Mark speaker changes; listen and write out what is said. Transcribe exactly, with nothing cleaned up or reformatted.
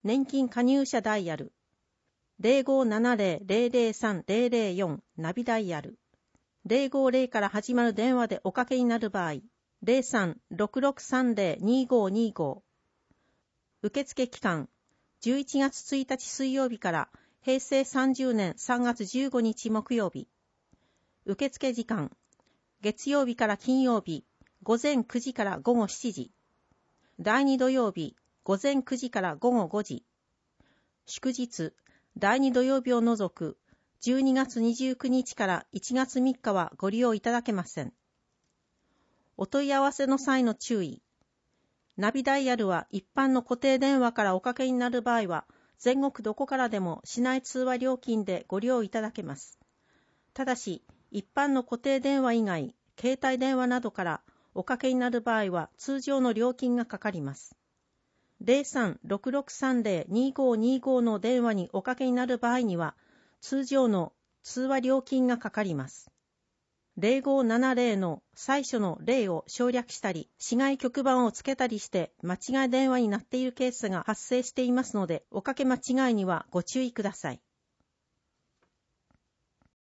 Speaker 1: 年金加入者ダイヤル ゼロごーななゼロ ゼロゼロさん ゼロゼロよん ナビダイヤルゼロごゼロから始まる電話でおかけになる場合、ゼロさんろくろくさんゼロ にごにご。受付期間、じゅういちがつついたち水曜日からへいせいさんじゅうねんさんがつじゅうごにち木曜日。受付時間、月曜日から金曜日、午前くじから午後しちじ。だいに土曜日、午前くじから午後ごじ。祝日、だいに土曜日を除くじゅうにがつにじゅうくにちからいちがつみっかはご利用いただけません。お問い合わせの際の注意。ナビダイヤルは一般の固定電話からおかけになる場合は、全国どこからでも市内通話料金でご利用いただけます。ただし、一般の固定電話以外、携帯電話などからおかけになる場合は通常の料金がかかります。ゼロさんろくろくさんゼロ にごにごの電話におかけになる場合には、通常の通話料金がかかります。ゼロごななゼロの最初のゼロを省略したり、市外局番をつけたりして間違い電話になっているケースが発生していますので、おかけ間違いにはご注意ください。